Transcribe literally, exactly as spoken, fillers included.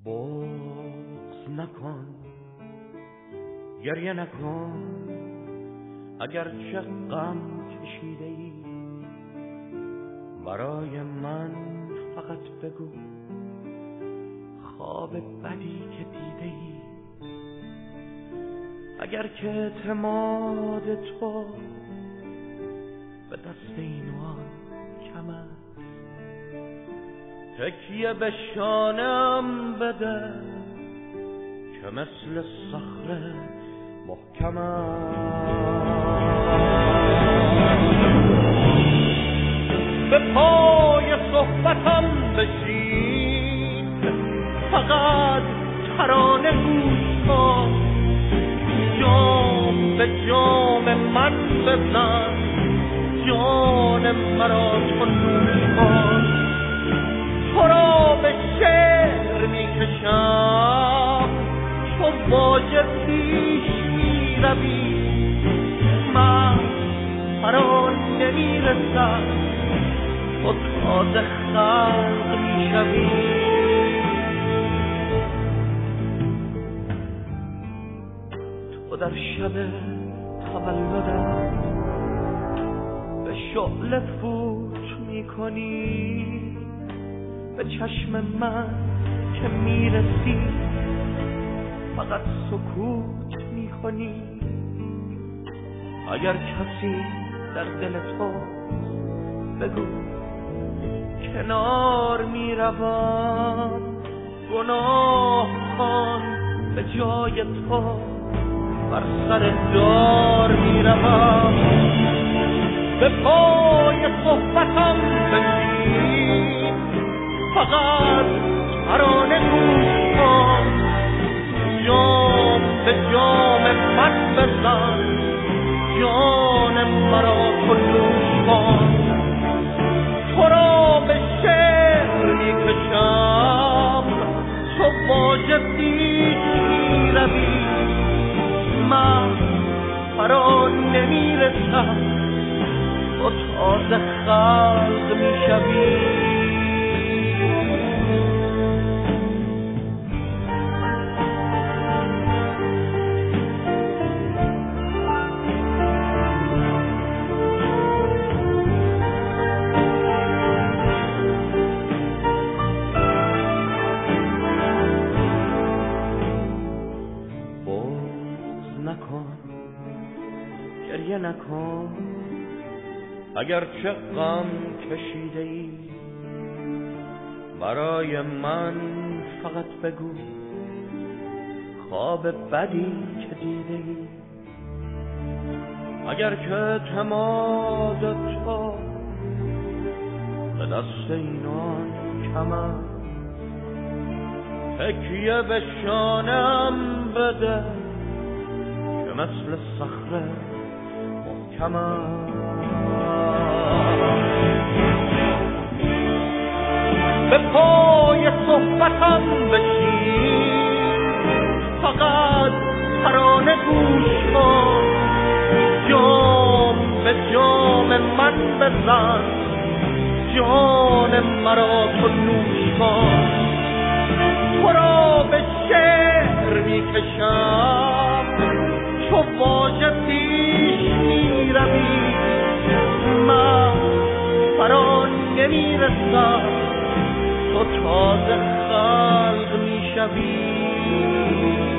بغض نکن، گریه نکن، اگر چه غم کشیده ای برای من فقط بگو خواب بدی که دیده ای. اگر که اعتماد تو به دست این و آن کم است، تکیه به شانم بده که مثل صخره محکم است. به پای صحبتم بشین، فقط ترانه گوش کن، جام به جام من بزن، جان مرا تو نوش کن. تو را به شعر می کشم، تو واجب پیش می روی، من فرا نمی رسم، تو تازه خلق می شوی. تو در شب تولدم به شعله فوت می کنی، به چشم من که می رسی فقط سکوت می کنی. اگر کسی در دل تو بگو کنار می روم، گناه کن به جای تو بر سر دار می روم. به پای صحبتم بشین، فقط ترانه گوش کن، جام به جام من بزن، جان مرا تو نوش کن. تو را به شعر می کشم، تو واجب پیش می روی، من فرا نمی رسم، تو تازه خلق می شوی. گریه نکن، اگر چه غم کشیده ای برای من فقط بگو خواب بدی که دیده ای. اگر که اعتماد تو به دست این آن کم است، تکیه به شانم بده که مثل صخره محکم است. به پای صحبتم بشین، فقط ترانه گوش کن، جام به جام من بزن، جان مرا تو نوش کن. تو را به شعر می کشم، تو واجب پیش می روی، من فرا نمی رسم، تو تازه خلق می شوی.